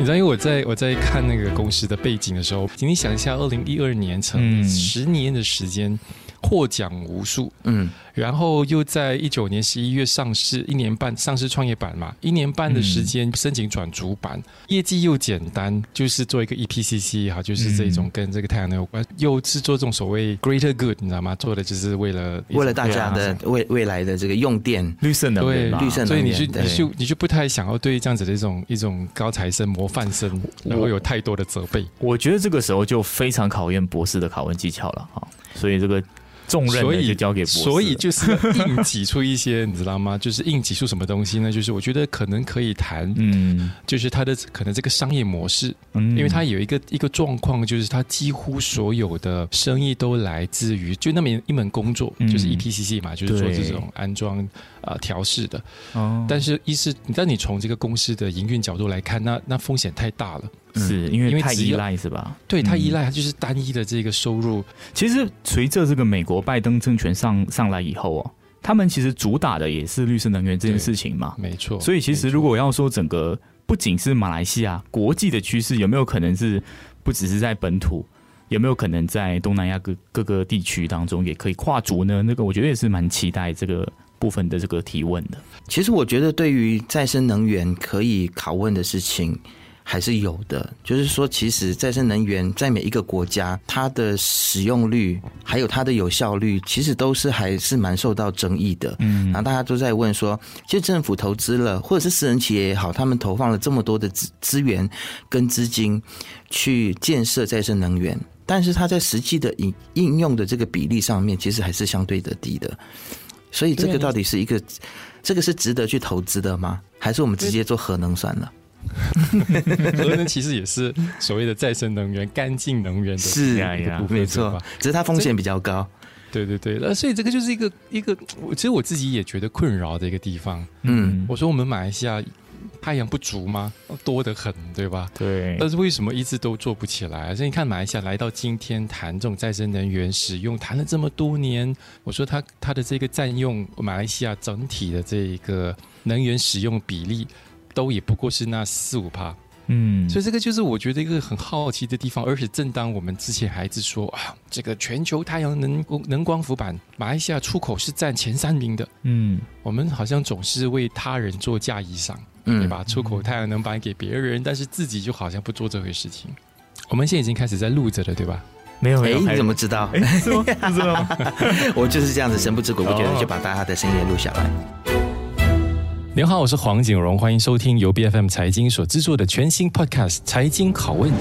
你知道，因为我在看那个公司的背景的时候，请你想一下，2012年成立10年的时间，获奖无数，然后又在19年11月上市，1年半上市创业板嘛，1年半的时间申请转主板，业绩又简单，就是做一个 EPCC 哈，就是这种跟这个太阳能有关，又是做这种所谓 greater good， 你知道吗？做的就是为了大家的未来的这个用电绿色能源， 绿色能源， 所以你就不太想要对这样子的一种高材生模范生，然后有太多的责备。 我觉得这个时候就非常考验博士的拷问技巧了哈，所以这个重任就交给博士， 所以就是硬挤出一些，你知道吗？就是硬挤出什么东西呢？就是我觉得可能可以谈，就是它的可能这个商业模式，因为它有一个状况，就是它几乎所有的生意都来自于就那么一门工作，就是 EPCC 嘛，就是做这种安装调试的。但是但你从这个公司的营运角度来看，那风险太大了。 是因为太依赖是吧？ 对，太依赖，它就是单一的这个收入。 其实随着这个美国拜登政权上来以后他们其实主打的也是绿色能源这件事情嘛， 没错。 所以其实如果要说整个不仅是马来西亚国际的趋势，有没有可能是不只是在本土，有没有可能在东南亚各个地区当中也可以跨足呢？那个我觉得也是蛮期待这个部分的这个提问的。 其实我觉得对于再生能源可以拷问的事情还是有的，就是说其实再生能源在每一个国家它的使用率还有它的有效率其实都是还是蛮受到争议的。然后大家都在问说，其实政府投资了或者是私人企业也好，他们投放了这么多的资源跟资金去建设再生能源，但是它在实际的应用的这个比例上面其实还是相对的低的。所以这个到底是这个是值得去投资的吗？还是我们直接做核能算了？ 核能其实也是所谓的再生能源、干净能源的是没错，只是它风险比较高。 对对对，所以这个就是一个，其实我自己也觉得困扰的一个地方。我说我们马来西亚太阳不足吗？多得很，对吧？ 对。 但是为什么一直都做不起来？所以你看马来西亚来到今天谈这种再生能源使用，谈了这么多年，我说它的这个占用马来西亚整体的这个能源使用比例，都也不过是那4-5%。所以这个就是我觉得一个很好奇的地方。而且正当我们之前还是说这个全球太阳能光伏板马来西亚出口是占前3名的，我们好像总是为他人做嫁衣裳，对吧？出口太阳能板给别人，但是自己就好像不做这回事情。我们现在已经开始在录着了，对吧？ 没有， 你怎么知道？ 是吗？不知道。 我就是这样子神不知鬼不觉的就把大家的声音也录下来。 您好，我是黄景荣，欢迎收听由 BFM 财经所制作的全新 Podcast 财经拷问。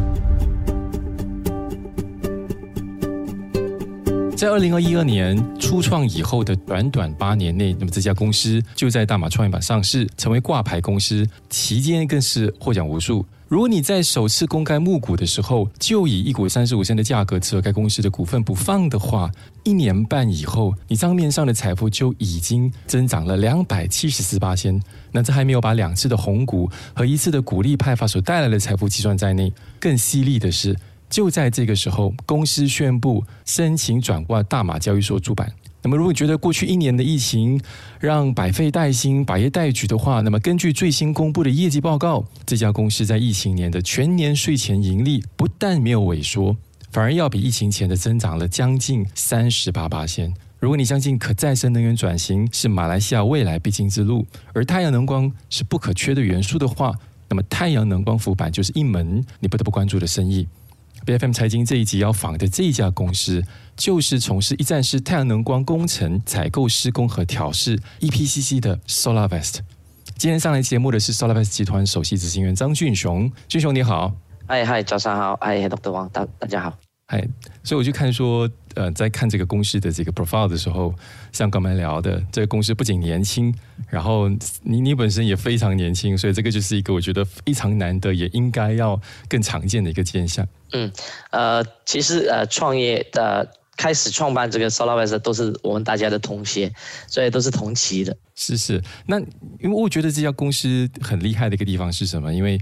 在2021年初创以后的短8年内，那么这家公司就在大马创业板上市，成为挂牌公司，期间更是获奖无数。如果你在首次公开募股的时候就以1股35仙的价格持有该公司的股份不放的话，1年半以后你账面上的财富就已经增长了274%。那这还没有把2次的红股和1次的股利派发所带来的财富计算在内。更犀利的是，就在这个时候，公司宣布申请转挂大马交易所主板。那么如果你觉得过去1年的疫情让百废待兴、百业待举的话，那么根据最新公布的业绩报告，这家公司在疫情年的全年税前盈利不但没有萎缩，反而要比疫情前的增长了将近38%。如果你相信可再生能源转型是马来西亚未来必经之路，而太阳能光是不可缺的元素的话，那么太阳能光伏板就是一门你不得不关注的生意。BFM 财经这一集要访的这一家公司，就是从事一站式太阳能光工程、采购、施工和调试 EPCC 的 SolarVest。今天上来节目的是 SolarVest 集团首席执行员张俊雄。俊雄你好。 嗨，早上好。Dr. 王，大家好。 所以我就看说，在看这个公司的这个 profile 的时候，像刚才聊的，这个公司不仅年轻，然后你本身也非常年轻，所以这个就是一个我觉得非常难得，也应该要更常见的一个现象。 其实创业开始创办这个 SolarVest 都是我们大家的同学，所以都是同期的。 是，那因为我觉得这家公司很厉害的一个地方是什么？因为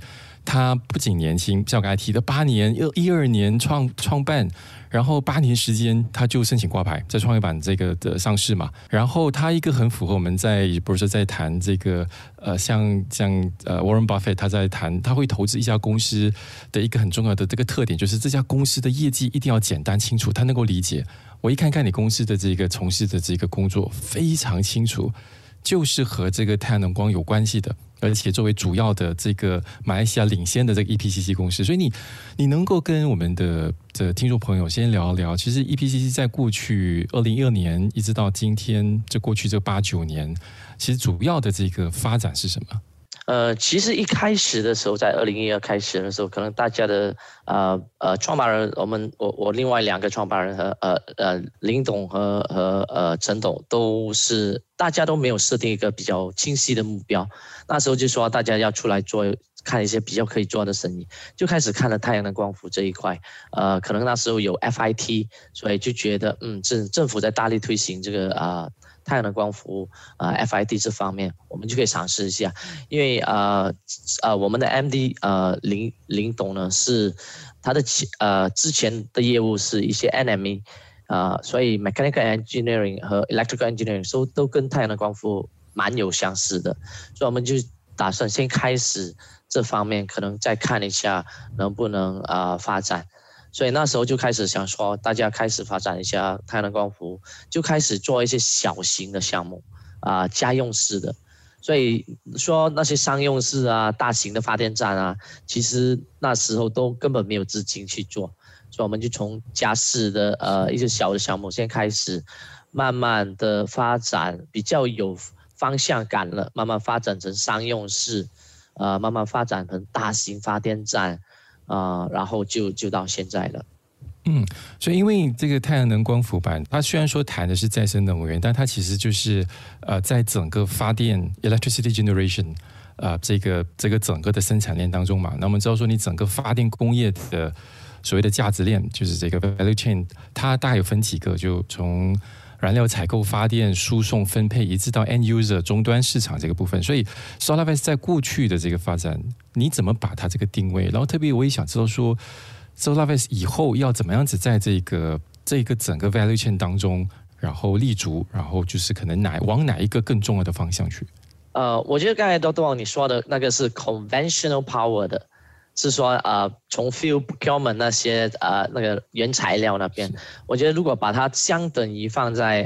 他不仅年轻，像我刚才提的8年，12年创办，然后8年时间他就申请挂牌，在创业板这个的上市嘛。然后他一个很符合我们不是在谈这个像Warren Buffett 他在谈他会投资一家公司的一个很重要的这个特点，就是这家公司的业绩一定要简单清楚，他能够理解。我一看你公司的这个从事的这个工作非常清楚，就是和这个太阳能光有关系的。而且作为主要的这个马来西亚领先的这个 EPCC 公司，所以你能够跟我们的听众朋友先聊聊，其实 EPCC 在过去2012年一直到今天，过去这8、9年，其实主要的这个发展是什么？ 其实一开始的时候，在2012开始的时候，可能大家的创办人，我另外2个创办人和林董和陈董都是大家都没有设定一个比较清晰的目标。那时候就说大家要出来看一些比较可以做的生意，就开始看了太阳能光伏这一块。可能那时候有 FIT， 所以就觉得政府在大力推行这个太阳能光伏FIT 这方面，我们就可以尝试一下。因为我们的 MD 林董呢，是他的之前的业务是一些 NME， 所以 Mechanical Engineering 和 Electrical Engineering 都跟太阳能光伏蛮有相似的，所以我们就打算先开始这方面，可能再看一下能不能发展。所以那时候就开始想说，大家开始发展一下太阳能光伏，就开始做一些小型的项目家用式的。所以说那些商用式大型的发电站其实那时候都根本没有资金去做，所以我们就从家式的一些小的项目先开始，慢慢的发展，比较有方向感了，慢慢发展成商用式，慢慢发展成大型发电站。然后就到现在了。 所以因为这个太阳能光伏板，它虽然说谈的是再生能源，但它其实就是在整个发电 electricity generation 这个整个的生产链当中嘛。那我们知道说，你整个发电工业的所谓的价值链，就是这个 value chain， 它大概有分几个，就从燃料采购、发电、输送、分配，一直到 end user 终端市场这个部分。所以 SolarWest 在过去的这个发展，你怎么把它这个定位？然后特别我也想知道说 SolarWest 以后要怎么样子在这个整个 value chain 当中，然后立足，然后就是可能往哪一个更重要的方向去？ 我觉得刚才Dr. Wong你说的那个是 conventional power 的，是说从 fuel procurement 那些那个原材料那边，我觉得如果把它相等于放在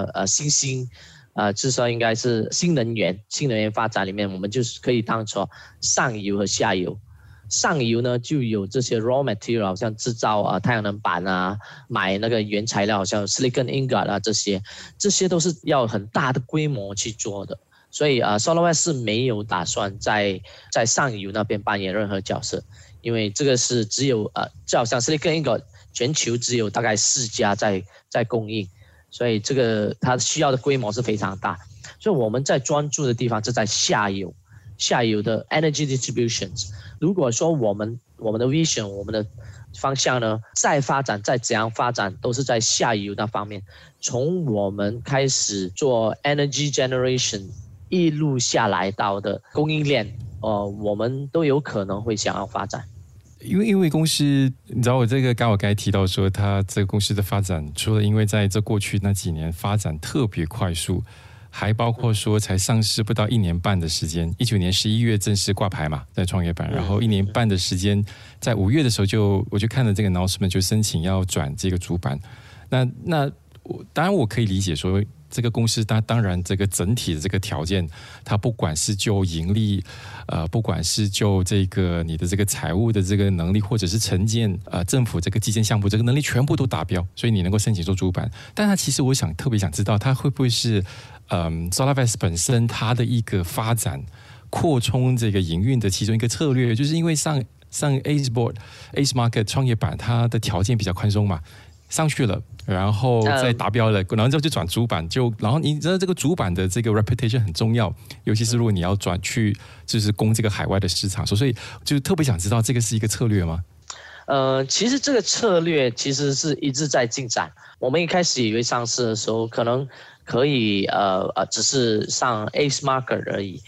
就是说应该是新能源发展里面，我们就是可以当作上游和下游。上游呢就有这些 raw material， 好像制造太阳能板买那个原材料，好像 silicon ingot 这些都是要很大的规模去做的。所以SolarWest 是没有打算在上游那边扮演任何角色，因为这个是只有就好像 Silicon Ingot 全球只有大概4家在供应，所以这个它需要的规模是非常大。所以我们在专注的地方是在下游的 energy distributions。如果说我们的 vision 我们的方向呢再怎样发展，都是在下游那方面，从我们开始做 energy generation。一路下来到的供应链，我们都有可能会想要发展。 因为公司，你知道我刚才提到说，它这个公司的发展，除了因为在这过去那几年发展特别快速，还包括说才上市不到1年半的时间，19年11月正式挂牌嘛，在创业板，然后1年半的时间，在5月的时候我就看了这个 announcement， 就申请要转这个主板。那当然我可以理解说。这个公司它当然这个整体的这个条件，它不管是就盈利，不管是就这个你的这个财务的这个能力，或者是承建政府这个基建项目这个能力全部都达标，所以你能够申请做主板。但它其实我特别想知道，它会不会是SolarWest 本身它的一个发展扩充这个营运的其中一个策略，就是因为上 ACE Market 创业板它的条件比较宽松嘛。上去了，然后再达标了，然后之后就转主板，然后你知道这个主板的这个 reputation 很重要，尤其是如果你要转去就是攻这个海外的市场，所以就特别想知道这个是一个策略吗？ 其实这个策略其实是一直在进展。我们一开始以为上市的时候可能可以只是上 ACE Market 而已，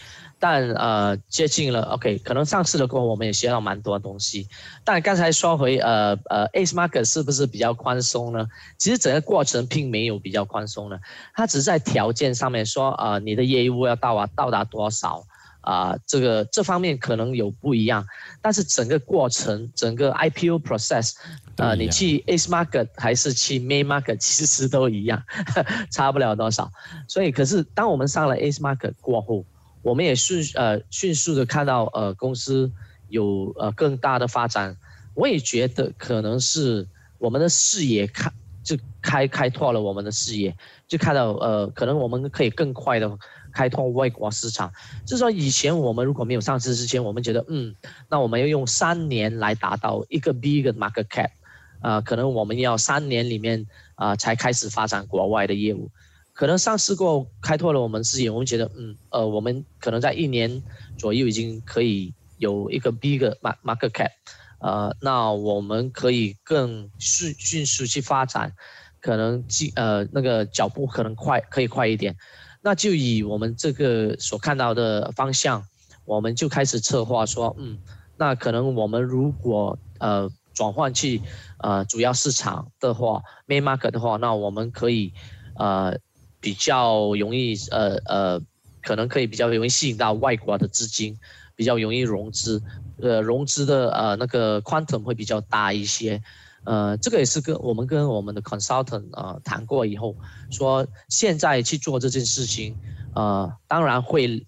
但接近了 OK， 可能上市了过后我们也学到蛮多东西。但刚才说回Ace Market 是不是比较宽松呢？其实整个过程并没有比较宽松呢，它只是在条件上面说你的业务要到达多少。这方面可能有不一样，但是整个过程，整个 IPO process，你去 Ace Market 还是去 Main Market， 其实都一样，差不了多少。所以，可是当我们上了 Ace Market 过后，我们也迅速的看到公司有更大的发展。我也觉得可能是我们的视野开拓了我们的视野，就看到可能我们可以更快的开拓外国市场。就是说以前我们如果没有上市之前，我们觉得那我们要用3年来达到一个 big market cap， 可能我们要3年里面才开始发展国外的业务。可能上市过后开拓了我们视野，我们觉得我们可能在1年左右已经可以有一个 big market cap。那我们可以更迅速去发展，可能那个脚步可能可以快一点。那就以我们这个所看到的方向，我们就开始策划说，那可能我们如果转换去主要市场的话 ，main market 的话，那我们可以比较容易可能可以比较容易吸引到外国的资金，比较容易融资。融资的那个 quantum 会比较大一些，这个也是跟我们的 consultant 谈过以后，说现在去做这件事情，当然会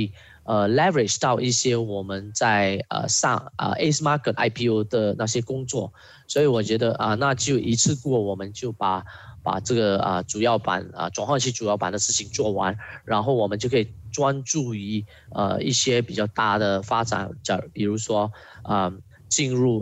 leverage 到一些我们在上Ace Market IPO 的那些工作，所以我觉得那就一次过我们就把这个主要版转换去主要版的事情做完，然后我们就可以专注于一些比较大的发展，比如说进入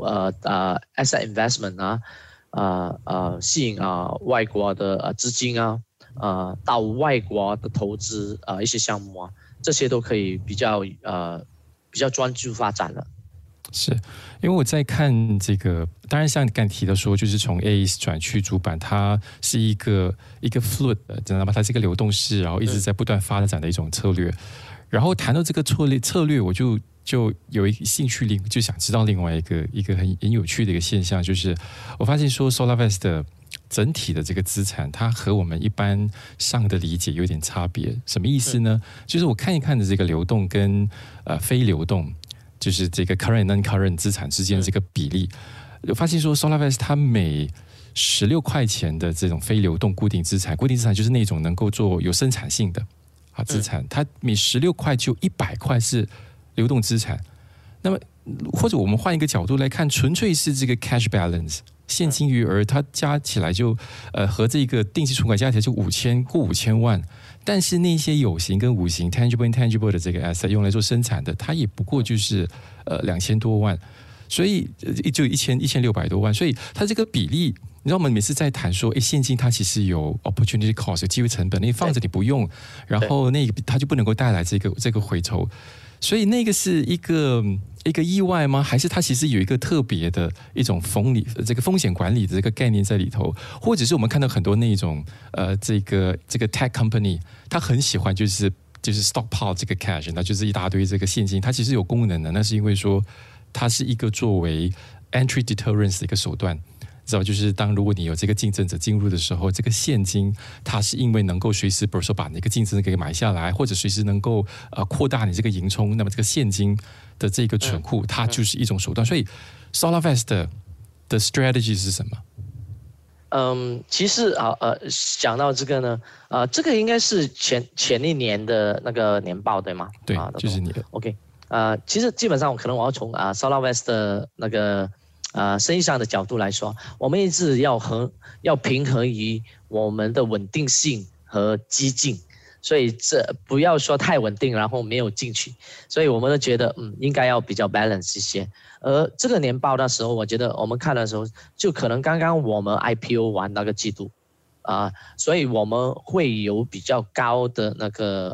asset investment 吸引外国的资金到外国的投资一些项目这些都可以比较专注发展了。 是因为我在看这个，当然像刚提到说，就是从 Ace 转去主板，它是一个 fluid， 知道吗？它是一个流动式，然后一直在不断发展的一种策略。然后谈到这个策略，我就有一个兴趣，就想知道另外一个很有趣的一个现象，就是我发现说 SolarVest 的整体的这个资产，它和我们一般上的理解有点差别。什么意思呢？就是我看一看的这个流动跟非流动。就是这个 current non-current 资产之间这个比例，我发现说 SolarVest 它每16块钱的这种非流动固定资产就是那种能够做有生产性的资产，它每16块就100块是流动资产。那么或者我们换一个角度来看，纯粹是这个 cash balance 现金余额，它加起来就和这个定期存款加起来就过5000万。但是那些有形跟无形 tangible intangible 的这个 asset 用来做生产的，它也不过就是2000多万，所以就1600多万，所以它这个比例，你知道我们每次在谈说，现金它其实有 opportunity cost 有机会成本，你放着你不用，然后那个它就不能够带来这个回酬，所以那个是一个意外吗？还是它其实有一个特别的一种这个风险管理的这个概念在里头？或者是我们看到很多那种这个 tech company， 它很喜欢就是 stockpile 这个 cash， 那就是一大堆这个现金，它其实有功能的，那是因为说它是一个作为 entry deterrence 的一个手段。知道，就是如果你有这个竞争者进入的时候，这个现金它是因为能够随时，比如说把那个竞争者给买下来，或者随时能够扩大你这个盈充，那么这个现金的这个存库，它就是一种手段。所以 SolarVest 的 strategy 是什么？ 其实讲到这个呢，这个应该是前一年的那个年报对吗？ 对，就是你的。 OK，其实基本上我要从SolarVest 的那个。生意上的角度来说，我们一直要平衡于我们的稳定性和激进，所以这不要说太稳定，然后没有进取，所以我们都觉得应该要比较 balance 一些。而这个年报的时候，我觉得我们看的时候，就可能刚刚我们 IPO 完那个季度所以我们会有比较高的那个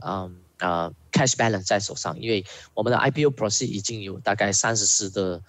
cash balance 在手上，因为我们的 IPO proceed 已经有大概34个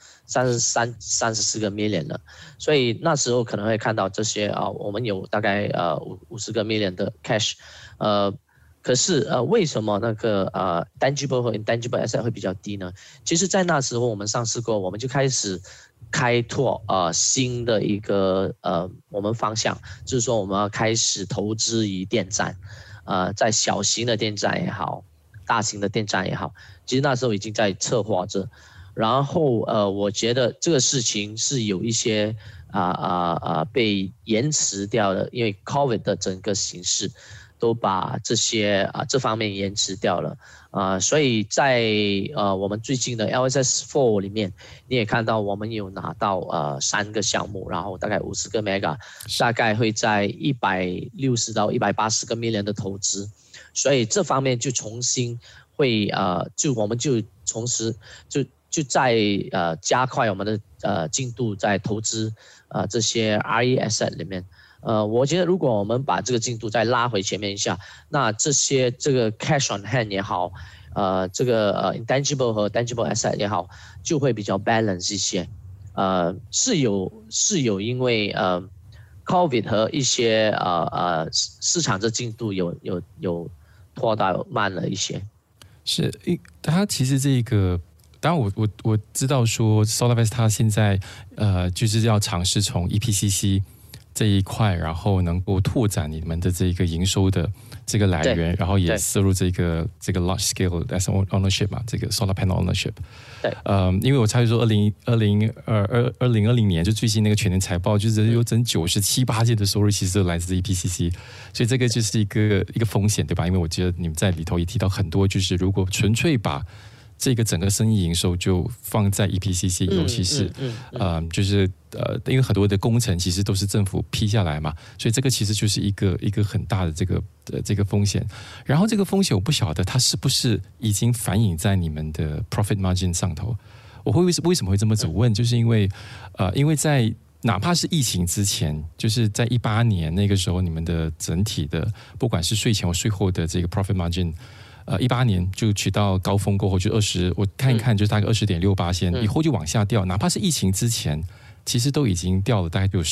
million 了，所以那时候可能会看到这些我们有大概50个 million 的 cash， 可是为什么那个tangible 和 intangible asset 会比较低呢？其实，在那时候我们上市过，我们就开始开拓新的一个我们方向，就是说我们要开始投资于电站，在小型的电站也好，大型的电站也好，其实那时候已经在策划着。然后我觉得这个事情是有一些被延迟掉的，因为 COVID 的整个形势都把这方面延迟掉了所以在我们最近的 LSS4 里面，你也看到我们有拿到3个项目，然后大概50个 mega， 大概会在160到180个 million 的投资，所以这方面就重新会我们就同时就在加快我们的进度，在投资这些 RE asset 里面。我觉得如果我们把这个进度再拉回前面一下，那这个 cash on hand 也好，这个intangible 和 tangible asset 也好，就会比较 balance 一些。是有因为COVID 和一些市场的进度有拖到慢了一些。 是，它其实这个。当然我知道说 SolarVest 它现在就是要尝试从 EPCC 这一块，然后能够拓展你们的这个营收的这个来源，然后也涉入这个 large scale asset ownership 嘛，这个 solar panel ownership。 对， 因为我猜说2020年就最新那个全年财报，就是有整97%的收入其实都来自 EPCC， 所以这个就是一个风险，对吧？因为我觉得你们在里头也提到很多，就是如果纯粹把这个整个生意营收就放在 EPCC， 尤其是就是因为很多的工程其实都是政府批下来嘛，所以这个其实就是一个很大的这个风险。然后这个风险我不晓得它是不是已经反映在你们的 profit margin 上头。我会为什么会这么问，就是因为在哪怕是疫情之前，就是在18年那个时候，你们的整体的不管是税前或税后的这个 profit margin。18年就取到高峰过后就20，我看一看就是大概20.6%，以后就往下掉。哪怕是疫情之前，其实都已经掉了大概就有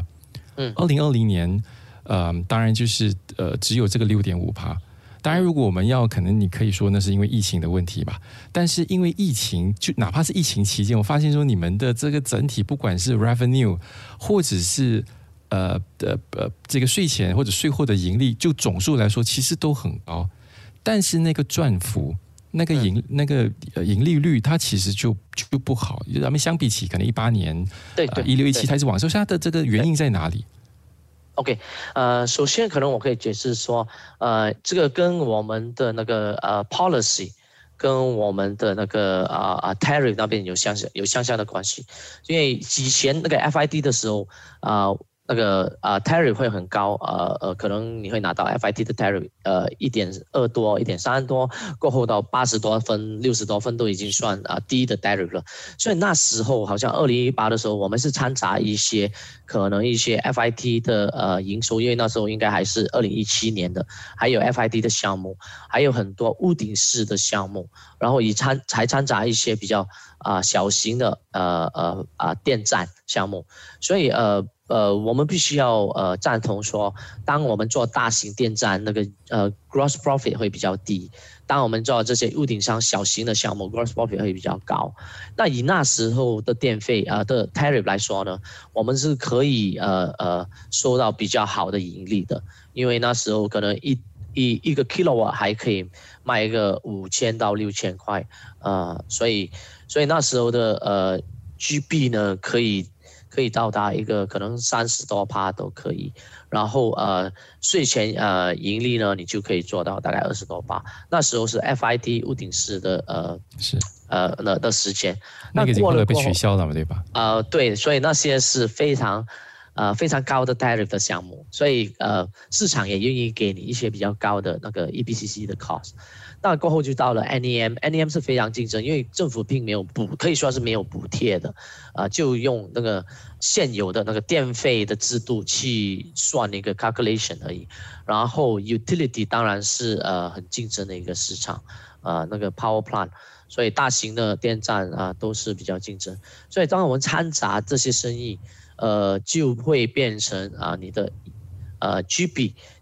10%。2020年，当然就是只有这个6.5%。当然，如果我们可能你可以说那是因为疫情的问题吧。但是因为疫情，就哪怕是疫情期间，我发现说你们的这个整体不管是 revenue 或者是这个税前或者税后的盈利，就总数来说其实都很高。但是那个赚幅、那个盈利率，它其实就不好。咱们相比起可能18年、16、17开始往上，它的这个原因在哪里 ？OK， 首先可能我可以解释说，这个跟我们的那个policy， 跟我们的那个tariff 那边有相像的关系。因为以前那个 FID 的时候那个tariff 会很高，可能你会拿到 FIT 的 tariff1.2多、1.3多，过后到80多分、60多分都已经算低的 tariff 了。所以那时候好像2018的时候，我们是掺杂可能一些 FIT 的营收，因为那时候应该还是2017年的，还有 FIT 的项目，还有很多屋顶式的项目，然后才掺杂一些比较小型的电站项目，所以我们必须要赞同说，当我们做大型电站，那个gross profit 会比较低；当我们做这些屋顶上小型的项目 ，gross profit 会比较高。那以那时候的电费的 tariff 来说呢，我们是可以收到比较好的盈利的，因为那时候可能一个 kilowatt 还可以卖一个5000到6000块，所以那时候的GB 呢可以到达一个可能30多%都可以，然后税前盈利呢，你就可以做到大概20多%。那时候是 FIT 屋顶式的的时间， 那个已经后来被取消了嘛，对吧？ 对，所以那些是非常高的 tariff 的项目，所以市场也愿意给你一些比较高的那个 EPCC 的 cost。那过后就到了 NEM 是非常竞争，因为政府并没有可以说是没有补贴的，就用那个现有的那个电费的制度去算一个 calculation 而已。然后 utility 当然是很竞争的一个市场，那个 power plant， 所以大型的电站都是比较竞争。所以当我们掺杂这些生意，就会变成你的GB，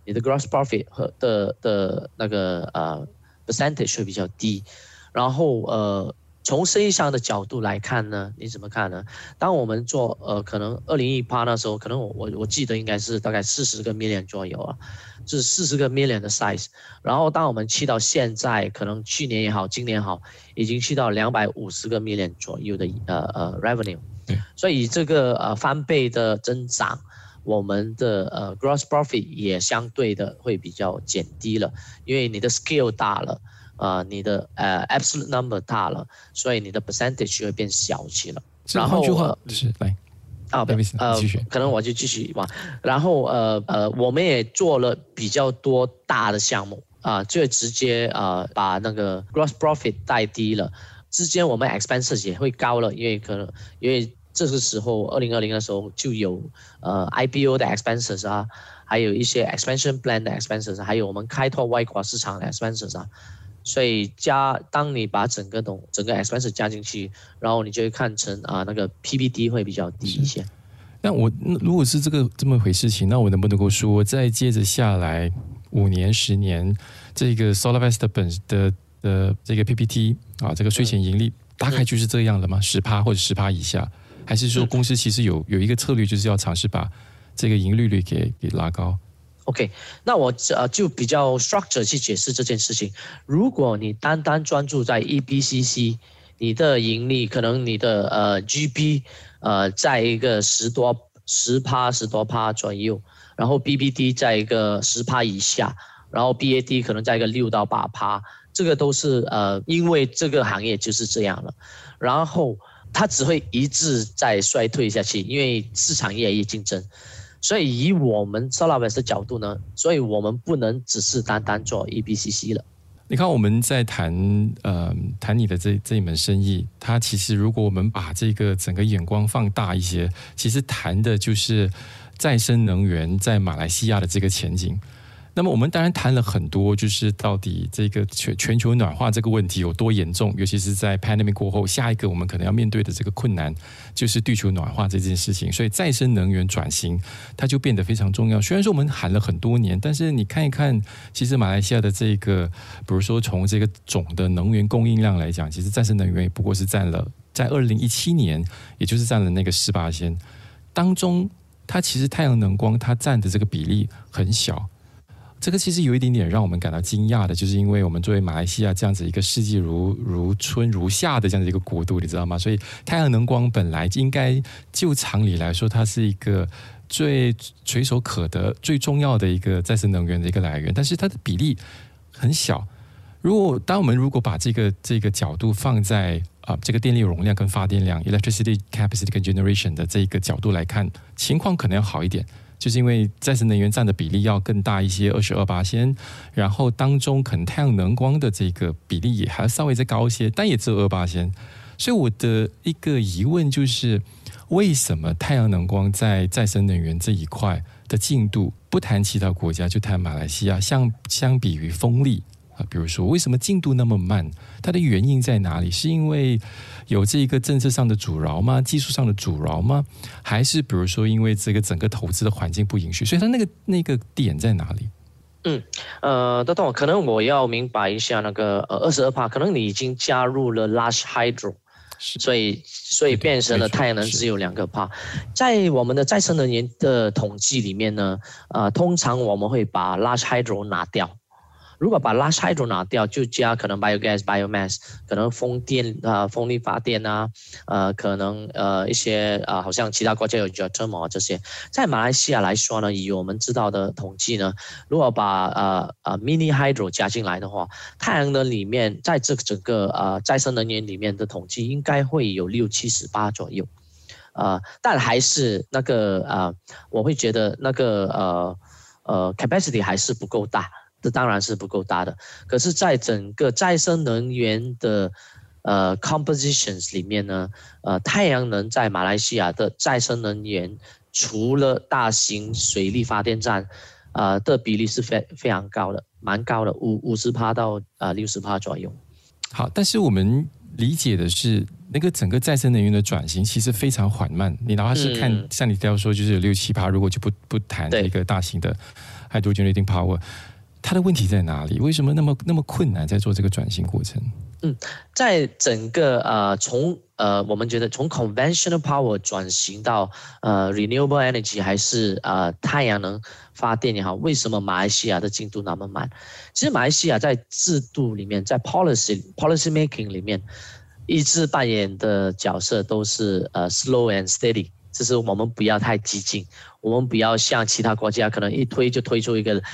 你的 gross profit 和的那个percentage 会比较低。然后从生意上的角度来看呢，你怎么看呢？当我们做可能2018那时候，可能我记得应该是大概40个 million 左右啊，就是40个 million 的 size。然后当我们去到现在，可能去年也好，今年也好，已经去到250个 million 左右的revenue。所以这个翻倍的增长，我们的gross profit 也相对的会比较减低了，因为你的 scale 大了。你的absolute number 大了，所以你的 percentage 会变小去了。 然后换句话是来继续， 可能我就继续吧。然后我们也做了比较多大的项目就直接把那个 gross profit 带低了。之间我们 expenses 也会高了，因为这个时候2020的时候就有IPO 的 expenses 啊，还有一些 expansion plan 的 expenses， 还有我们开拓外国市场的 expenses 啊。所以当你把整个 expense 加进去，然后你就会看成那个 PBT 会比较低一些。 那如果是这么回事情，那我能不能够说，再接着下来5年、10年，这个 SolarVest 的这个 PBT 这个税前盈利大概就是这样了吗？10%或者10%以下，还是说公司其实有一个策略，就是要尝试把这个盈利率给拉高 ？OK， 那我就比较 structure 去解释这件事情。如果你单单专注在 EBCC， 你的盈利可能你的GP 在一个10多%左右，然后 BBD 在一个10%以下，然后 BAD 可能在一个6到8%，这个都是因为这个行业就是这样了，然后它只会一直在衰退下去，因为市场越来越竞争。所以以我们 SolarVest 的角度呢，所以我们不能只是单单做 EBCC 了。 你看我们在谈你的这一门生意，它其实如果我们把这个整个眼光放大一些，其实谈的就是再生能源在马来西亚的这个前景。那么我们当然谈了很多，就是到底这个全球暖化这个问题有多严重，尤其是在 pandemic 过后，下一个我们可能要面对的这个困难就是地球暖化这件事情。所以再生能源转型它就变得非常重要。虽然说我们喊了很多年，但是你看一看，其实马来西亚的这个，比如说从这个总的能源供应量来讲，其实再生能源也不过是占了在2017年，也就是占了那个18%当中，它其实太阳能光它占的这个比例很小。这个其实有一点点让我们感到惊讶的，就是因为我们作为马来西亚这样子一个四季如春如夏的这样的一个国度，你知道吗？所以太阳能光本来应该就常理来说，它是一个最垂手可得、最重要的一个再生能源的一个来源，但是它的比例很小。当我们如果把这个角度放在这个电力容量跟发电量 （electricity capacity 跟 generation） 的这个角度来看，情况可能要好一点。就是因为再生能源占的比例要更大一些，22%，然后当中可能太阳能光的这个比例也还稍微再高一些，但也只有2%。所以我的一个疑问就是，为什么太阳能光在再生能源这一块的进度，不谈其他国家，就谈马来西亚，相比于风力比如说为什么进度那么慢？它的原因在哪里？是因为有这个政策上的阻挠吗？技术上的阻挠吗？还是比如说因为这个整个投资的环境不允许？所以它那个点在哪里？ 豆豆，可能我要明白一下那个22%，可能你已经加入了 Large Hydro， 所以变成了太阳能只有2%。在我们的再生能源的统计里面呢，通常我们会把 Large Hydro 拿掉。如果把 large hydro 拿掉，就加可能 biomass， 可能风力发电可能一些好像其他国家有 geothermal 这些。在马来西亚来说呢，以我们知道的统计呢，如果把mini hydro 加进来的话，太阳能里面在这整个再生能源里面的统计应该会有60-70%左右。但还是那个我会觉得那个capacity 还是不够大。这当然是不够大的，可是在整个再生能源的compositions 里面呢，太阳能在马来西亚的再生能源，除了大型水力发电站的比例是非常高的，蛮高的，50%到60%左右。 好，但是我们理解的是，那个整个再生能源的转型其实非常缓慢。你哪怕是看像你这样说，就是有6-7%，如果就不谈一个大型的 hydrogenating power， 它的问题在哪里？为什么那么困难在做这个转型过程？ 在整个我们觉得从 conventional power 转型到renewable energy 还是太阳能发电也好，为什么马来西亚的进度那么慢？其实马来西亚在制度里面，在 policy making 里面，一直扮演的角色都是slow and steady， 就是我们不要太激进，我们不要像其他国家可能一推就推出一个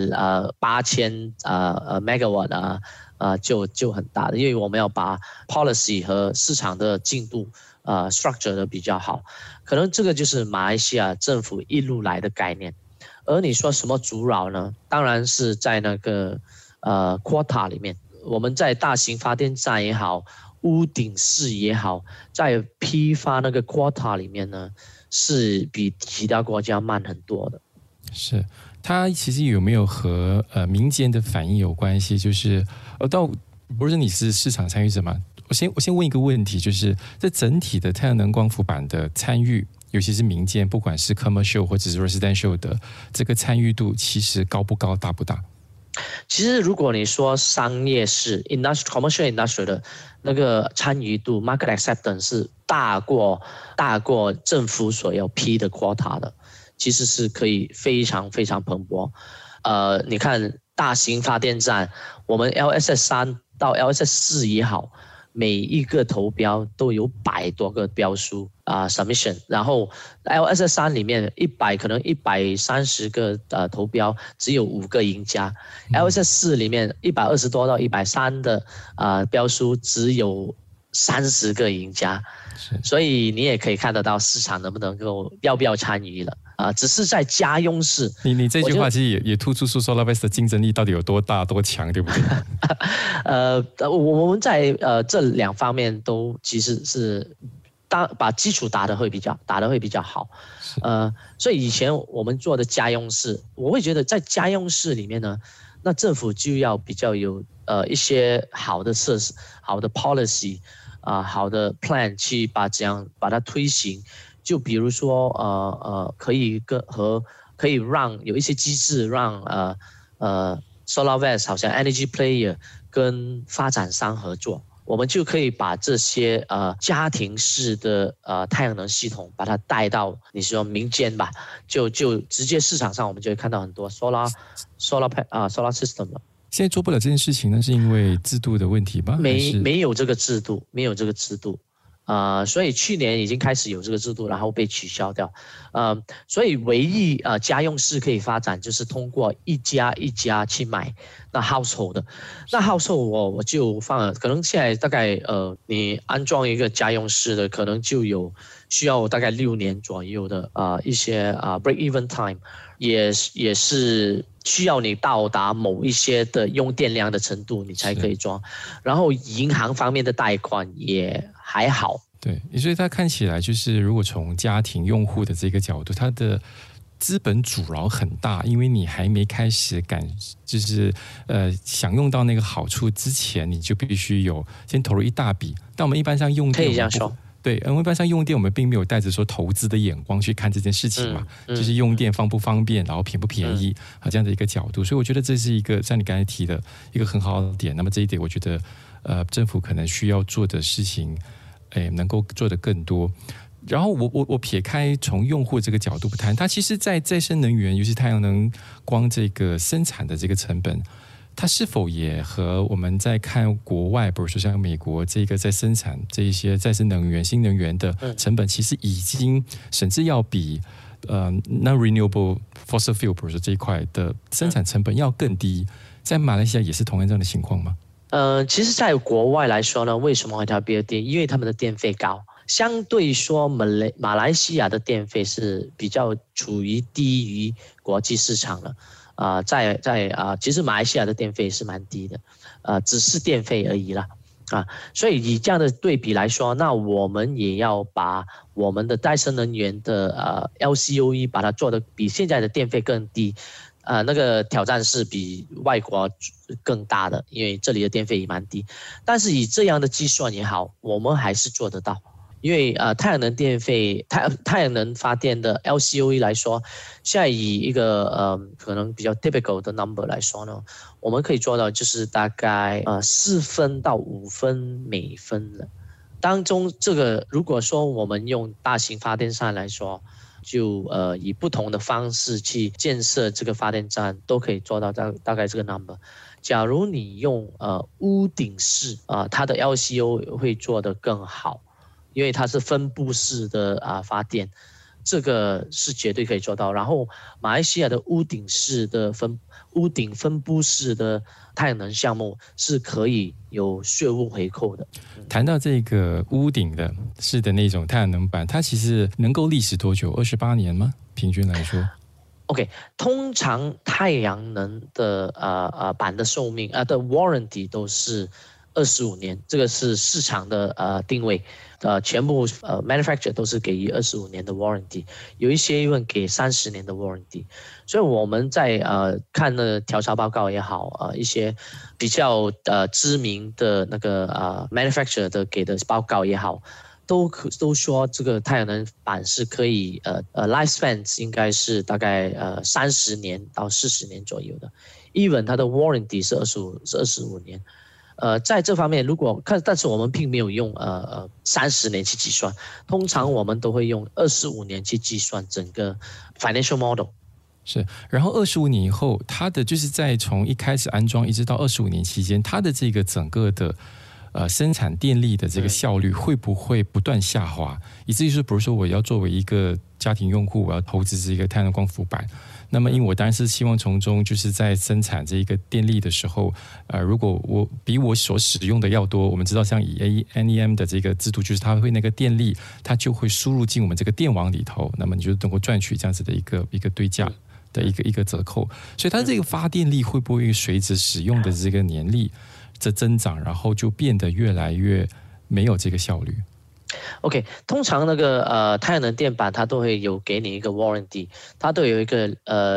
8000 megawatt 就很大的，因为我们要把 policy 和市场的进度structure 的比较好，可能这个就是马来西亚政府一路来的概念。而你说什么阻扰呢？当然是在那个quota 里面，我们在大型发电站也好，屋顶式也好，在批发那个 quota 里面呢，是比其他国家慢很多的。 是，它其实有没有和民间的反应有关系？就是不是你是市场参与者嘛？我先问一个问题，就是这整体的太阳能光伏板的参与，尤其是民间，不管是 commercial 或者是 residential 的这个参与度，其实高不高，大不大？ 其实如果你说商业式 commercial industrial 的那个参与度 market acceptance 是大过政府所要批的 quota 的，其实是可以非常非常蓬勃。你看大型发电站，我们 LSS3 到 LSS4 也好，每一个投标都有100多个标书submission， 然后 LSS3 里面可能130个投标，只有5个赢家，LSS4 里面120多到130的标书，只有30个赢家，所以你也可以看得到市场能不能够要不要参与了。只是在家用式， 你这句话其实也突出说 SolarWest 的竞争力到底有多大多强，对不对？ 我们在这2方面都其实是把基础打得会比较好。所以以前我们做的家用式，我会觉得在家用式里面呢，那政府就要比较有一些好的设施、好的 policy 好的 plan 去把它推行。就比如说可以让有一些机制让SolarWest 好像 Energy Player 跟发展商合作，我们就可以把这些家庭式的太阳能系统把它带到你说民间吧，就直接市场上我们就会看到很多 solar system 了。 现在做不了这件事情呢，是因为制度的问题吗？ 没有这个制度，所以去年已经开始有这个制度，然后被取消掉。所以唯一家用式可以发展，就是通过一家一家去买那 household 的。那 household 我就放了，可能现在大概你安装一个家用式的，可能就需要大概6年左右的一些break even time， 也是需要你到达某一些的用电量的程度，你才可以装。然后银行方面的贷款也还好。 对，所以它看起来就是，如果从家庭用户的这个角度，它的资本阻挠很大，因为你还没开始就是享用到那个好处之前，你就必须先投入一大笔。但我们一般上用电， 可以这样说。 对，我们一般上用电，我们并没有带着说投资的眼光去看这件事情嘛，就是用电方不方便，然后便不便宜这样的一个角度。所以我觉得这是一个像你刚才提的一个很好的点。那么这一点，我觉得政府可能需要做的事情，能够做得更多。然后我撇开从用户这个角度不谈，它其实在再生能源，尤其太阳能光这个生产的这个成本，它是否也和我们在看国外，比如说像美国这个在生产这一些再生能源、新能源的成本，其实已经甚至要比non-renewable fossil fuel， 比如说这一块的生产成本要更低。在马来西亚也是同样这样的情况吗？ 其实在国外来说呢，为什么会特别低？因为他们的电费高，相对说马来西亚的电费是比较处于低于国际市场了。其实马来西亚的电费是蛮低的，只是电费而已啦，所以以这样的对比来说，那我们也要把我们的再生能源的LCOE 把它做得比现在的电费更低，那个挑战是比外国更大的，因为这里的电费也蛮低，但是以这样的计算也好，我们还是做得到。 因为太阳能电费、太阳能发电的 LCOE 来说，现在以一个可能比较 typical 的 number 来说呢，我们可以做到就是大概4分到5分每分了。当中这个如果说我们用大型发电站来说，就以不同的方式去建设这个发电站，都可以做到大概这个 number。假如你用屋顶式它的 LCO 会做得更好，因为它是分布式的发电，这个是绝对可以做到。然后马来西亚的屋顶分布式的太阳能项目是可以有税务回扣的。 谈到这个屋顶的式的那种太阳能板，它其实能够历时多久？28年吗？平均来说 ？OK， 通常太阳能的板的寿命的 warranty 都是25年，这个是市场的定位。全部manufacturer 都是给予25年的 warranty， 有一些even给30年的 warranty。所以我们在看的调查报告也好，一些比较知名的那个manufacturer 的给的报告也好，都说这个太阳能板是可以lifespan 应该是大概30年到40年左右的 ，even 它的 warranty 是25年。在这方面，如果看，但是我们并没有用30年去计算，通常我们都会用25年去计算整个 financial model。 是，然后25年以后，它的就是在从一开始安装一直到25年期间，它的这个整个的生产电力的这个效率会不会不断下滑？以至于说，比如说我要作为一个家庭用户，我要投资这个太阳能光伏板。那么，因为我当然是希望从中就是在生产这一个电力的时候，如果我比我所使用的要多，我们知道像以 NEM 的这个制度，就是它会那个电力，它就会输入进我们这个电网里头，那么你就能够赚取这样子的一个对价的一个折扣。所以它这个发电力会不会随着使用的这个年力的增长，然后就变得越来越没有这个效率 ？OK， 通常那个太阳能电板它都会有给你一个 warranty， 它都有一个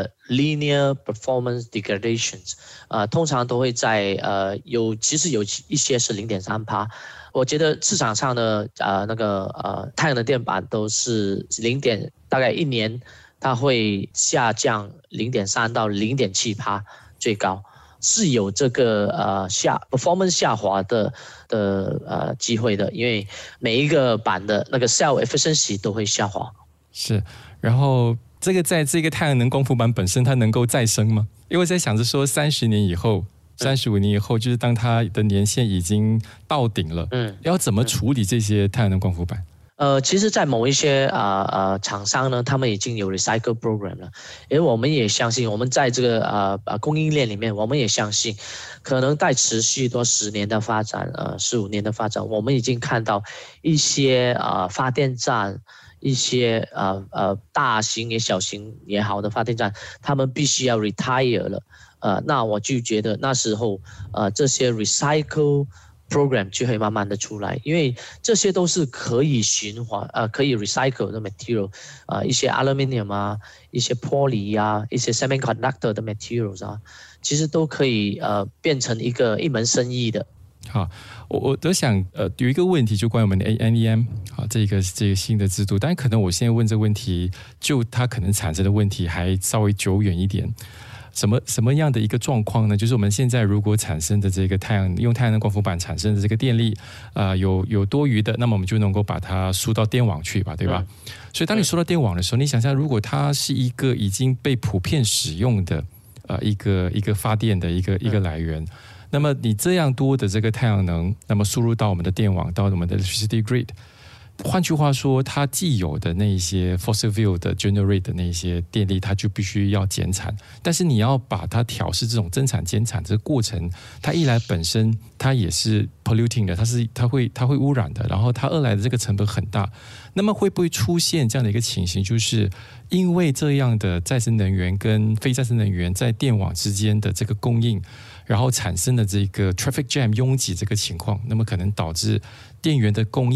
linear performance degradations， 通常都会在其实有一些是 0.3%， 我觉得市场上的那个太阳能电板都是大概1年它会下降 0.3 到 0.7% 最高。是有这个performance 下滑的机会的，因为每一个板的那个 cell efficiency 都会下滑。 是，然后这个在这个太阳能光伏板本身它能够再生吗？因为在想着说30年以后、35年以后，就是当它的年限已经到顶了，要怎么处理这些太阳能光伏板？ 其实在某一些厂商呢，他们已经有 recycle program 了，因为我们也相信，我们在这个供应链里面，我们也相信，可能在持续多10年的发展，15年的发展，我们已经看到一些发电站，一些大型也小型也好的发电站，他们必须要 retire 了，那我就觉得那时候这些 recycle program 就会慢慢的出来，因为这些都是可以循环可以 recycle 的 material， 一些 aluminium 一些 poly 一些 semiconductor 的 materials 其实都可以变成一门生意的。 好，我都想有一个问题，就关于我们的 NEM 这个新的制度，但可能我现在问这个问题，就它可能产生的问题还稍微久远一点。什么样的一个状况呢？就是我们现在如果产生的这个用太阳能光伏板产生的这个电力，有多余的，那么我们就能够把它输到电网去吧，对吧？所以当你输到电网的时候，你想象如果它是一个已经被普遍使用的一个发电的一个来源，那么你这样多的这个太阳能，那么输入到我们的电网，到我们的 electricity grid。换句话说，它既有的那些 fossil fuel 的 generate 的那些电力，它就必须要减产。但是你要把它调试这种增产减产这个过程，它一来本身它也是 polluting 的，它会污染的。然后它二来的这个成本很大。那么会不会出现这样的一个情形，就是因为这样的再生能源跟非再生能源在电网之间的这个供应，然后产生的这个 traffic jam 拥挤这个情况，那么可能导致电源的供应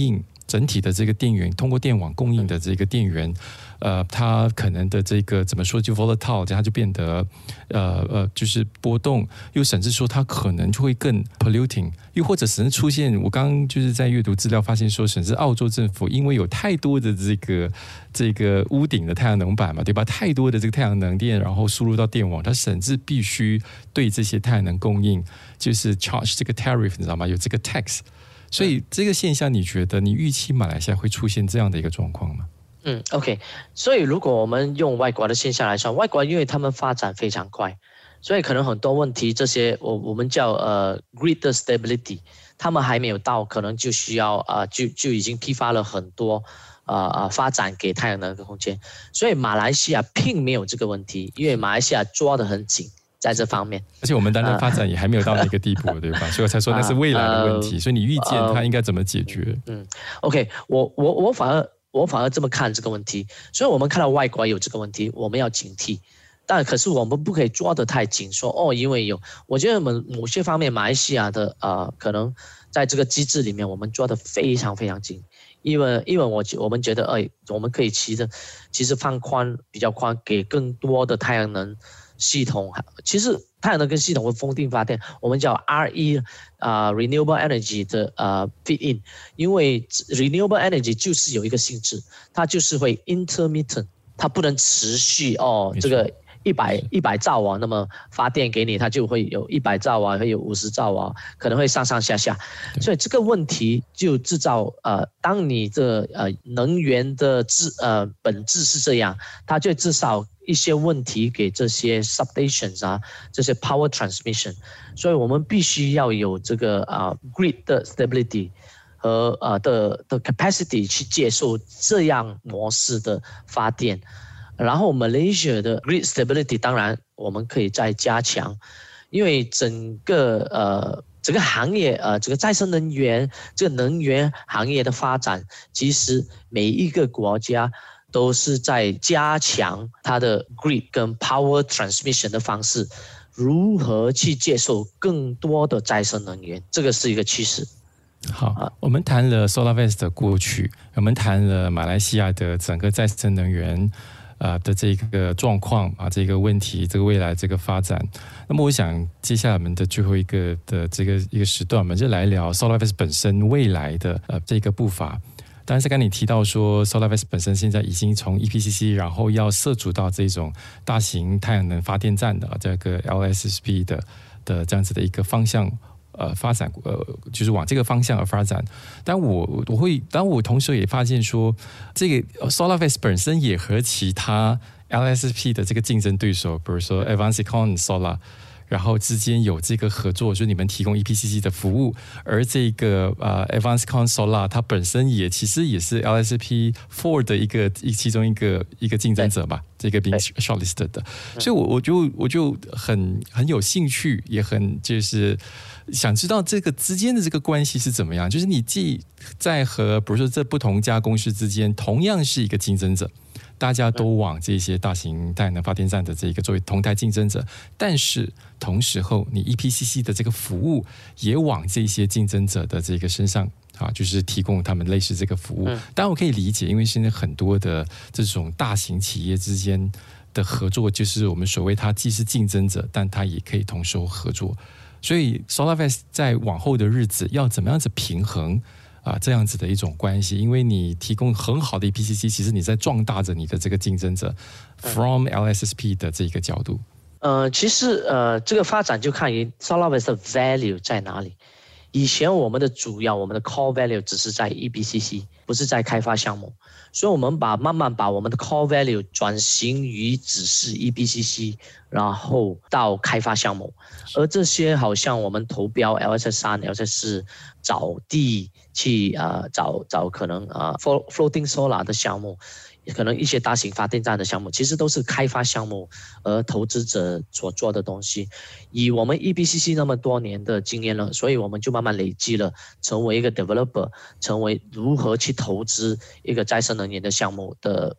整体的这个电源通过电网供应的这个电源，它可能的这个怎么说就 volatile， 它就变得就是波动，又甚至说它可能就会更 polluting， 又或者甚至出现我刚刚就是在阅读资料发现说，甚至澳洲政府因为有太多的这个屋顶的太阳能板嘛，对吧？太多的这个太阳能电，然后输入到电网，它甚至必须对这些太阳能供应就是 charge 这个 tariff， 你知道吗？有这个 tax。所以这个现象，你觉得你预期马来西亚会出现这样的一个状况吗 ？OK， 所以如果我们用外国的现象来算，外国因为他们发展非常快，所以可能很多问题这些我们叫grid stability， 他们还没有到，可能就需要就已经批发了很多发展给太阳能的空间，所以马来西亚并没有这个问题，因为马来西亚抓得很紧。在这方面，而且我们单单发展也还没有到那个地步，对吧？所以我才说那是未来的问题。所以你预见它应该怎么解决 ？OK， 我反而这么看这个问题。所以我们看到外国有这个问题，我们要警惕。但可是我们不可以抓得太紧，说因为有。我觉得某些方面，马来西亚的可能在这个机制里面，我们抓得非常非常紧。因为我们觉得我们可以其实放宽比较宽，给更多的太阳能系统。其实太阳能跟系统会风电发电，我们叫 RE renewable energy 的fit in， 因为 renewable energy 就是有一个性质，它就是会 intermittent， 它不能持续这个100兆瓦，那么发电给你，它就会有100兆瓦，会有50兆瓦，可能会上上下下。所以这个问题就制造当你的能源的本质是这样，它就制造一些问题给这些 substations 这些 power transmission。所以我们必须要有这个grid 的 stability 和的 capacity 去接受这样模式的发电。然后 Malaysia 的 grid stability 当然我们可以再加强，因为整个行业这个再生能源这个能源行业的发展，其实每一个国家都是在加强它的 grid 跟 power transmission 的方式，如何去接受更多的再生能源，这个是一个趋势。 好，我们谈了 SolarVest 的过去，我们谈了马来西亚的整个再生能源的这个状况这个问题，这个未来这个发展。那么我想接下来我们的最后一个的一个时段，我们就来聊 SolarVest 本身未来的这个步伐。当然是刚才你提到说 SolarVest 本身现在已经从 EPCC 然后要涉足到这种大型太阳能发电站的这个 LSSP 的这样子的一个方向发展，就是往这个方向而发展。但我同时也发现说，这个 SolarVest 本身也和其他 LSP 的这个竞争对手，比如说 Advanced Solar， 然后之间有这个合作，就是你们提供 EPCC 的服务，而这个Advanced Solar 它本身其实也是 LSP4 的其中一个竞争者吧，这个 being shortlisted 的。所以我就很有兴趣，也很就是想知道这个之间的这个关系是怎么样。就是你既在和比如说这不同家公司之间同样是一个竞争者，大家都往这些大型太阳能发电站的这个作为同台竞争者，但是同时候你 EPCC 的这个服务也往这些竞争者的这个身上就是提供他们类似这个服务。当然我可以理解，因为现在很多的这种大型企业之间的合作，就是我们所谓它既是竞争者，但它也可以同时合作。所以 SolarVest 在往后的日子要怎么样子平衡这样子的一种关系？因为你提供很好的 EPCC， 其实你在壮大着你的这个竞争者 from LSSP 的这个角度。 其实这个发展就看于 SolarVest 的 value 在哪里。以前我们的core value 只是在 EPCC， 不是在开发项目，所以我们慢慢把我们的 core value 转型于只是 EPCC， 然后到开发项目。而这些好像我们投标 LSS3、LSS4 找地去找可能floating solar 的项目，可能一些大型发电站的项目，其实都是开发项目而投资者所做的东西。以我们 EPCC 那么多年的经验了，所以我们就慢慢累积了，成为一个 developer， 成为如何去投资一个再生能源的项目的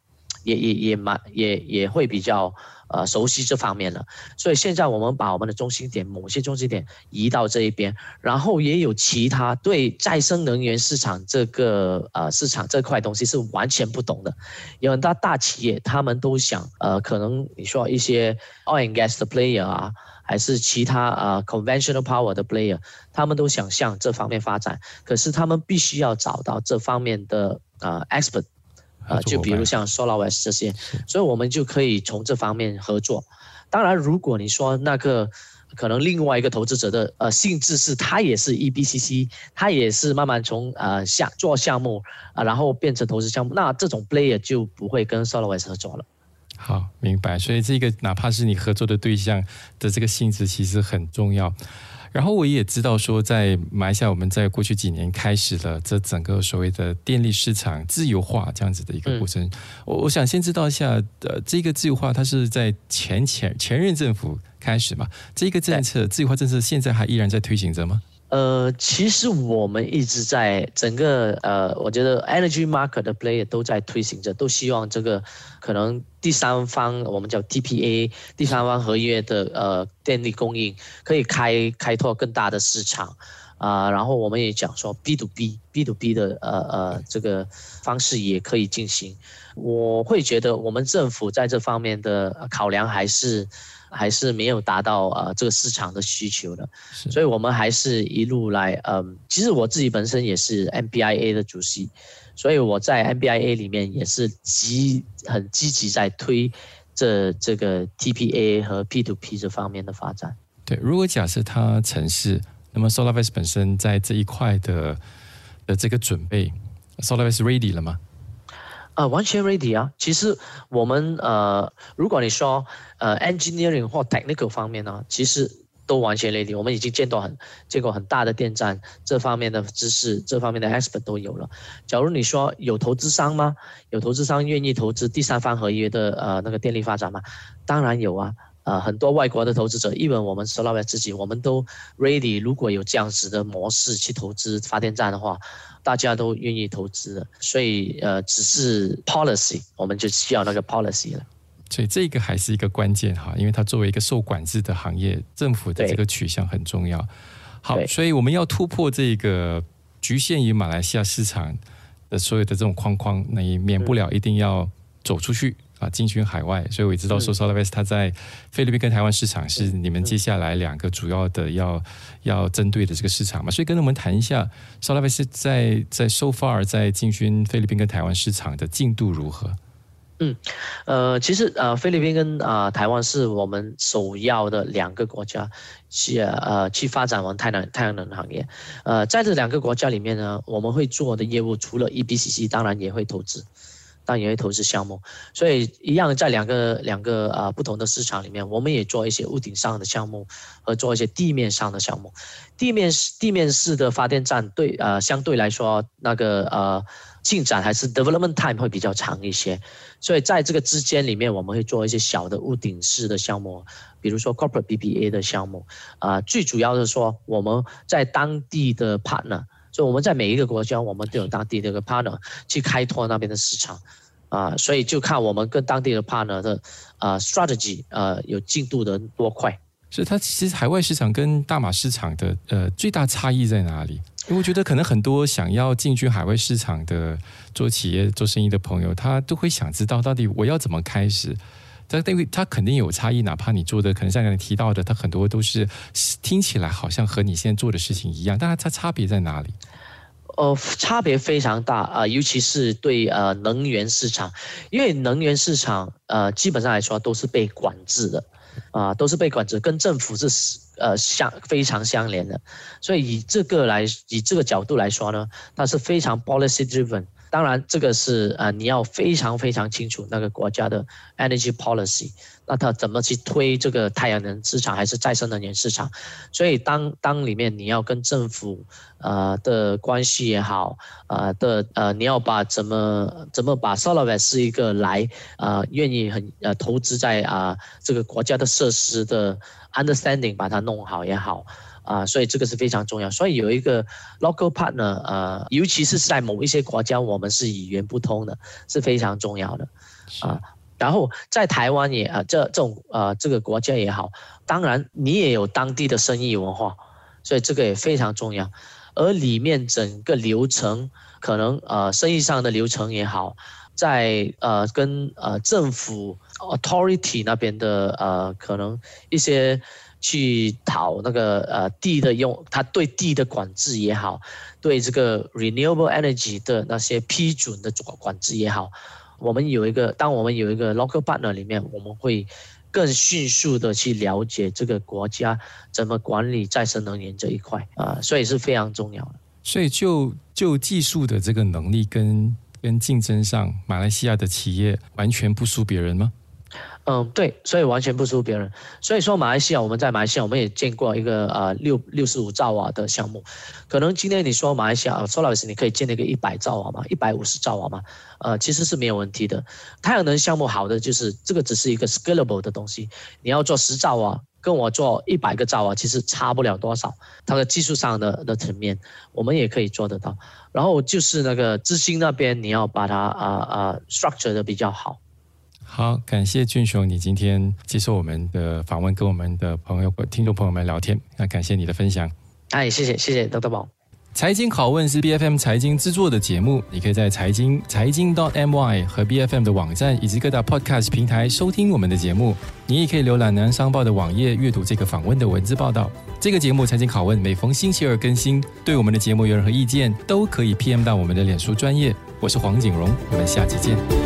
也会比较熟悉这方面了。所以现在我们把我们的某些中心点移到这一边，然后也有其他对再生能源市场这个市场这块东西是完全不懂的，有很多大企业他们都想可能你说一些 oil and gas 的 player 啊，还是其他conventional power 的 player， 他们都想向这方面发展，可是他们必须要找到这方面的expert， 就比如像 SolarWest 这些，所以我们就可以从这方面合作。当然，如果你说那个可能另外一个投资者的性质是他也是 EPCC， 他也是慢慢从做项目然后变成投资项目，那这种 player 就不会跟 SolarWest 合作了。 好，明白。所以这个哪怕是你合作的对象的这个性质其实很重要。然后我也知道说，在马来西亚我们在过去几年开始了这整个所谓的电力市场自由化这样子的一个过程。我想先知道一下，这个自由化它是在前任政府开始嘛？这个政策自由化政策现在还依然在推行着吗？ 其实我们一直在整个我觉得 energy market 的 player 都在推行着，都希望这个可能第三方我们叫 TPA 第三方合约的电力供应可以开拓更大的市场然后我们也讲说 B to B 的这个方式也可以进行。我会觉得我们政府在这方面的考量还是没有达到这个市场的需求的，所以我们还是一路来其实我自己本身也是 MBIA 的主席，所以我在 MBIA 里面也是很积极在推这个 TPA 和 P2P 这方面的发展。 对，如果假设它成事，那么 SolarWest 本身在这一块的这个准备 ，SolarWest ready 了吗？ 完全 ready 啊！其实我们如果你说engineering 或 technical 方面呢，其实都完全 ready。我们已经见过很大的电站，这方面的知识、这方面的 expert 都有了。假如你说有投资商吗？有投资商愿意投资第三方合约的那个电力发展吗？当然有啊。很多外国的投资者，even我们 SolarWest 自己，我们都 ready。如果有这样子的模式去投资发电站的话，大家都愿意投资的。所以只是 policy， 我们就需要那个 policy 了。 所以这个还是一个关键哈，因为它作为一个受管制的行业，政府的这个取向很重要。好，所以我们要突破这个局限于马来西亚市场的所有的这种框框，那也免不了一定要走出去。进军海外，所以我也知道说 SolarWest 它在菲律宾跟台湾市场是你们接下来两个主要的要针对的这个市场嘛，所以跟我们谈一下 SolarWest 在 so far 在进军菲律宾跟台湾市场的进度如何？ 其实菲律宾跟台湾是我们首要的两个国家去发展完太阳能行业。在这两个国家里面呢，我们会做的业务除了 EPCC， 当然也会投资。当然也会投资项目，所以一样在两个不同的市场里面，我们也做一些屋顶上的项目和做一些地面上的项目。地面式的发电站相对来说那个进展还是 development time 会比较长一些，所以在这个之间里面，我们会做一些小的屋顶式的项目，比如说 corporate PPA 的项目最主要的说我们在当地的 partner。所以我们在每一个国家，我们都有当地的一个 partner 去开拓那边的市场所以就看我们跟当地的 partner 的strategy 有进度的多快。 是它其实海外市场跟大马市场的最大差异在哪里？因为我觉得可能很多想要进军海外市场的做企业做生意的朋友，他都会想知道到底我要怎么开始。它肯定有差异，哪怕你做的可能像你提到的，它很多都是听起来好像和你现在做的事情一样，但它差别在哪里？ 差别非常大尤其是对能源市场，因为能源市场基本上来说都是被管制的都是被管制，跟政府是非常相连的，所以以这个角度来说呢，它是非常 policy driven。当然，这个是你要非常非常清楚那个国家的 energy policy， 那它怎么去推这个太阳能市场还是再生能源市场？所以当里面你要跟政府的关系也好你要把怎么把 SolarWest 是一个愿意投资在这个国家的设施的 understanding 把它弄好也好所以这个是非常重要。所以有一个 local partner，尤其是在某一些国家我们是语言不通的，是非常重要的然后在台湾也这个国家也好，当然你也有当地的生意文化，所以这个也非常重要。而里面整个流程，可能生意上的流程也好，在跟政府 authority 那边的可能一些去讨那个地的他对地的管制也好，对这个 renewable energy 的那些批准的管制也好，当我们有一个 local partner 里面，我们会更迅速的去了解这个国家怎么管理再生能源这一块所以是非常重要的。 所以就技术的这个能力跟竞争上，马来西亚的企业完全不输别人吗？ 对，所以完全不输别人。所以说我们在马来西亚我们也见过一个65兆瓦的项目。可能今天你说马来西亚周老师你可以建那个100兆瓦吗？150兆瓦吗？其实是没有问题的。太阳能项目好的就是这个只是一个 scalable 的东西，你要做10兆瓦跟我做100个兆瓦其实差不了多少，它的技术上的层面我们也可以做得到。然后就是那个资金那边你要把它structure 的比较好。 好，感谢俊雄你今天接受我们的访问，跟我们的听众朋友们聊天，那感谢你的分享。 谢谢豆豆宝。 财经拷问是 BFM 财经制作的节目，你可以在财经.my 和 BFM 的网站以及各大 podcast 平台收听我们的节目。你也可以浏览南洋商报的网页，阅读这个访问的文字报道。这个节目财经拷问每逢星期二更新，对我们的节目有任何意见都可以 PM 到我们的脸书专页。我是黄景荣，我们下期见。